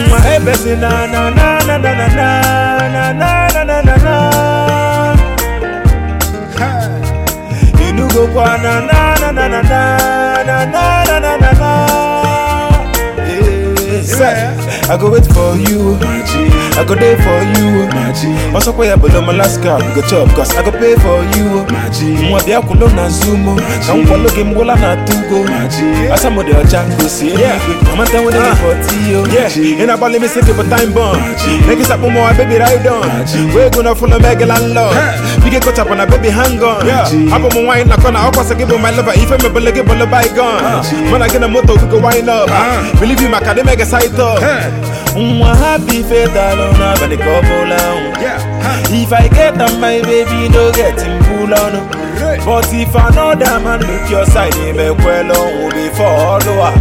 Hey, Bessie, na na na na na na na na na na na na. You go kwa na na na na na na na na na na na. I go wait for you, I go there for you. Also, pay a below Alaska, go chop, cause I go pay for you. Mwa bia kulo na zumo, na mpolo game bola na tugo. Asa mo de ochango see, I'm at with the 40. In a ball, me say give a time bomb. Make it up more, baby, ride on. We're gonna follow Mega Landlord. We get caught up on a baby hang on. I'm on my wine, I'm gonna also give my lover. If I'm a bullet, give a bygone. When I get a motor, we go wind up. Believe you, my academic side up. Happy fatal on a body couple on. If I get on my baby, no get him pull on. But if another man look your side, he may well on before all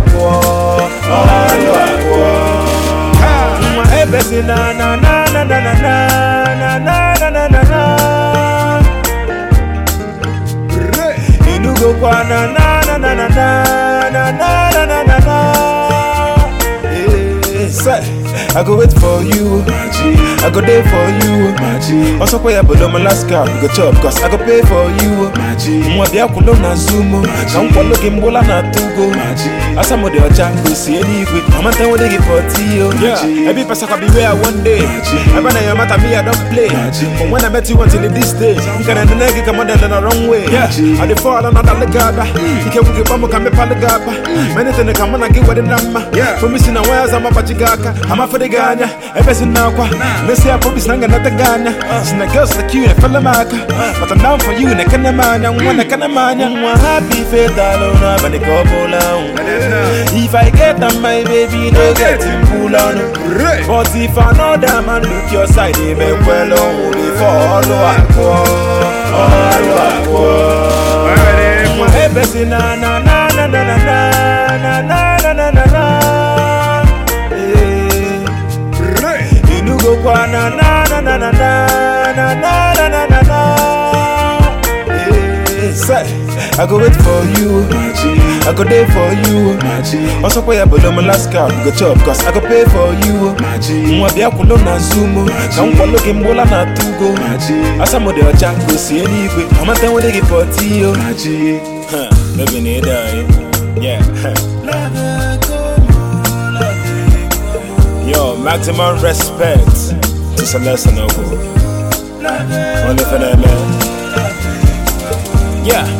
hey, Bessie, na na na na na na na na na na na. You go kwa na na na na na na na na na na. I go wait for you, I go there for you. Also pay a below Alaska, go chop, cause I go pay for you. Mwa bia kulo na zumo, na mpolo game bola na tugo. Asa mo de ochango see anyway, I'm at with the 40. Every person can be where one day. I wanna your matter me I don't play. But when I met you until this day, you can end the nigga come on the wrong way. I dey fall on the gaba. You can get bumbo can be palagaba. Many things come on and get what the number. For me sin wires I'm a pachigaka. I'm a for the Ghana, everything now. Let's say I probably sang another Ghana. Sin the girls like you and fella maka. But I'm down for you and I can't man and one I can't man. I'm happy fatal on a body couple on. If I get on my baby, no get him pull on. But if another man look your side, he may well on before hey, Bessie, na na na na na na na na na na na. You go kwa na na na na na na na na na na. I go wait for you, I go there for you. Also pay a below Alaska, go chop, cause I go pay for you. Mwa bia kulo na zumo, na mpolo game bola na tugo. Asa mo de ochango see anyway, I'm at with the 40. Baby need yeah. Yo, maximum respect to Celeste Noble. Only for that man. Yeah.